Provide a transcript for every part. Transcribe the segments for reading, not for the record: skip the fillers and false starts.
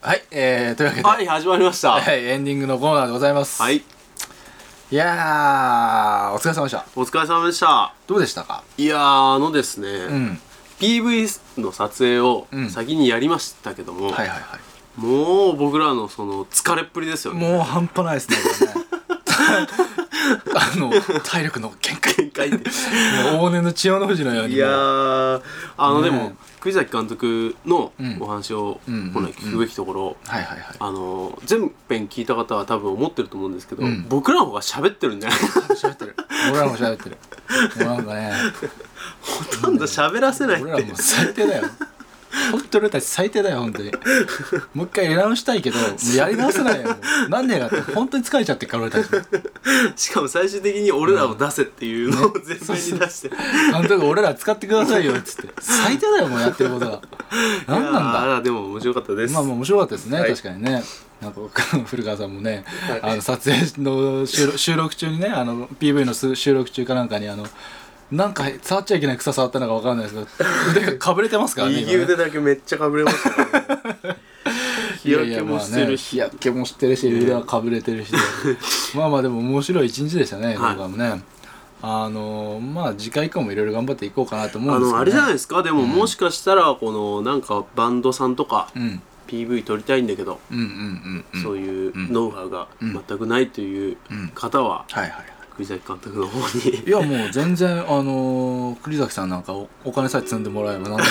はい、というわけで、 はい、始まりました。 はい、エンディングのコーナーでございます。 はい。 いやー、お疲れ様でした。 お疲れ様でした。 どうでしたか？ いやー、ですね、PV の撮影を先にやりましたけども、 はいはいはい。 もう僕らのその疲れっぷりですよね。 もう半端ないですね、これね。体力の限界って。 往年の千代の富士のように。 いやー、でも、栗崎監督のお話を本来聞くべきところ、全編聞いた方は多分思ってると思うんですけど、僕らの方が喋ってるんじゃないかな。 喋ってる。俺らも喋ってる。もうなんかね、 ほとんど喋らせないって。 俺らもう最低だよ。本当に俺たち最低だよ、本当に。もう一回やり直したいけど、やり直せないよ。もうなんでかって本当に疲れちゃってるから俺たちも。 しかも最終的に俺らを出せっていうのを全面に出して、 監督俺ら使ってくださいよっつって最低だよ、もうやってることが。なんなんだ。 でも面白かったです。 まあ面白かったですね、確かにね。なんか古川さんもね、撮影の収録中にね、PV の収録中かなんかになんか触っちゃいけない草触ったのか分かんないですけど、腕がかぶれてますからね。 右腕だけめっちゃかぶれましたからね。日焼けもしてるし、 日焼けもしてるし、腕はかぶれてるし、まあまあでも面白い一日でしたね、動画もね。まあ次回以降もいろいろ頑張っていこうかなと思うんですけどね。 あれじゃないですか。でももしかしたらこのなんかバンドさんとか PV 撮りたいんだけど、そういうノウハウが全くないという方は栗崎監督の方に。 いやもう全然栗崎さんなんかお金さえ積んでもらえば何でも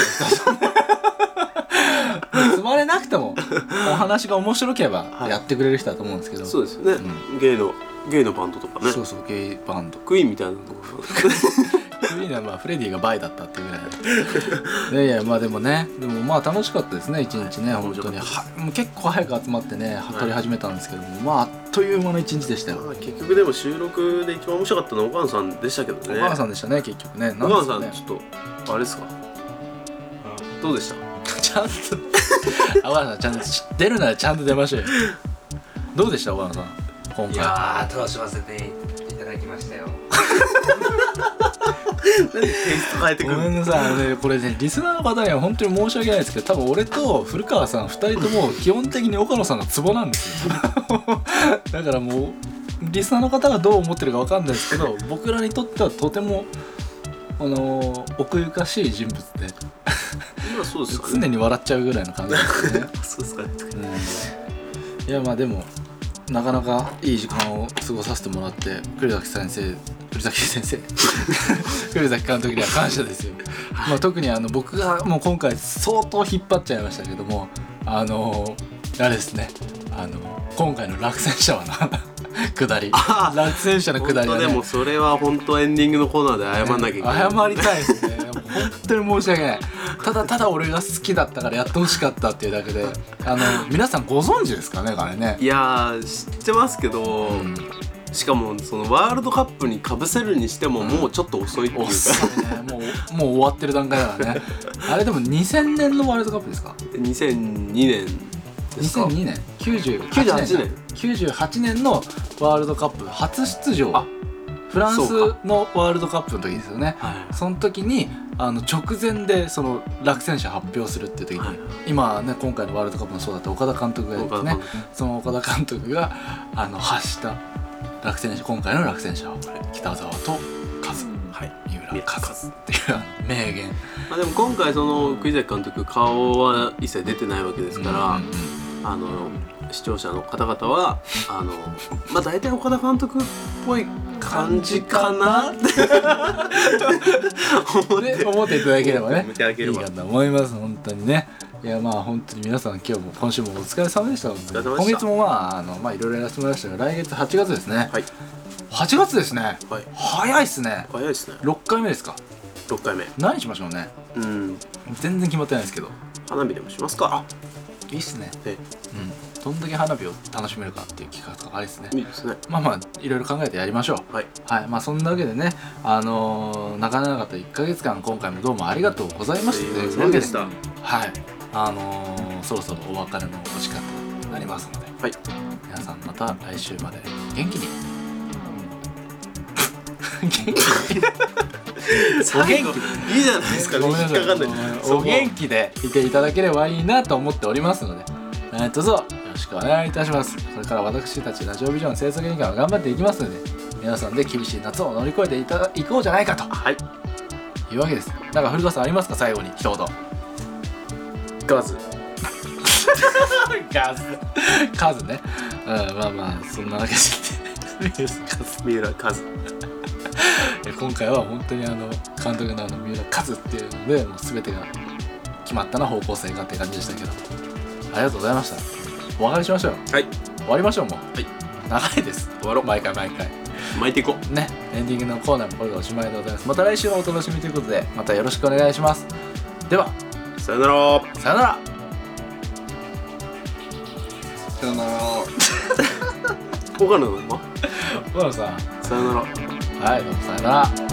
積まれなくてもお話が面白ければやってくれる人だと思うんですけど。 そうですよね。ゲイのバンドとかね。 そうそう、ゲイバンド。 クイーンみたいなの。 クイーンはまあフレディがバイだったっていうぐらいで。いやいや、まあでもね、まあ楽しかったですね、一日ね。本当にもう結構早く集まってね撮り始めたんですけども、まああっという間の一日でしたよ。 結局でも収録で一番面白かったのは岡野さんでしたけどね。 岡野さんでしたね、結局ね。 岡野さんちょっとあれですか、どうでした？ ちゃんと岡野さんちゃんと出るならちゃんと出ましょうよ。どうでした岡野さん今回？ いやー、楽しませていただきましたよ。 なんでテイスト変えてくるの？ ごめんなさい、これね、リスナーの方には本当に申し訳ないですけど、多分俺と古川さん2人とも基本的に岡野さんがツボなんですよ。だからもうリスナーの方がどう思ってるか分かんないですけど、僕らにとってはとても奥ゆかしい人物でそうですかね、 常に笑っちゃうぐらいの感じですね。 そうですかね、 いやまあでもなかなかいい時間を過ごさせてもらって、栗崎監督には感謝ですよ。まあ特に僕がもう今回相当引っ張っちゃいましたけども、あれですね、今回の落選者は下り、落選者の下りはね。 でもそれは本当エンディングのコーナーで謝んなきゃいけない。 謝りたいですね。本当に申し訳ない。ただ俺が好きだったからやってほしかったっていうだけで、皆さんご存知ですかね、あれね。 いやー、知ってますけど、しかもそのワールドカップにかぶせるにしてももうちょっと遅いっていうか、 遅いね。もう終わってる段階だからね。あれでも2000年のワールドカップですか ？2002年ですか ？2002年98年のワールドカップ初出場、フランスのワールドカップの時ですよね。その時に直前でその落選者発表するっていう時に、今ね今回のワールドカップもそうだった岡田監督がですね、その岡田監督が発した落選者、今回の落選者は北澤とカズ、三浦カズっていう名言。 でも今回その栗崎監督顔は一切出てないわけですから、視聴者の方々はまあ大体岡田監督っぽい感じかなって思っていただければね、 いいかと思います。本当にね。いやまあ本当に皆さん今週もお疲れ様でした。今月もまあいろいろやらせてもらいましたが、来月8月ですね。8月ですね。早いっすね。 早いですね。 6回目ですか。 6回目。 何しましょうね。全然決まってないですけど。 花火でもしますか。 いいっすね。どんだけ花火を楽しめるかっていう企画がありですね。 いいですね。 まあいろいろ考えてやりましょう。まあそんなわけでね、なかなかと1ヶ月間今回もどうもありがとうございましたというわけで、そろそろお別れのお時間となりますので、皆さんまた来週まで元気にお元気いいじゃないですか。 お元気でいていただければいいなと思っておりますので、 どうぞよろしくお願いいたします。これから私たちラジオビジョン制作委員会は頑張っていきますので、皆さんで厳しい夏を乗り越えていこうじゃないかと、 はい、 いうわけです。なんか古川さんありますか、最後に一言。 ガズ数ね、まあまあそんなわけで三浦カズ今回は本当に監督の三浦カズっていうのでもう全てが決まったな、方向性がって感じでしたけど、ありがとうございました。お別れしましょうよ。 はい、 終わりましょう。もう、 はい、 長いです。 終わろう。 毎回巻いていこうね。エンディングのコーナーもこれでおしまいでございます。また来週のお楽しみということで、またよろしくお願いします。ではさよなら。 さよなら。 さよなら。 岡野のま岡野さん、 さよなら。 はい、どうもさよなら。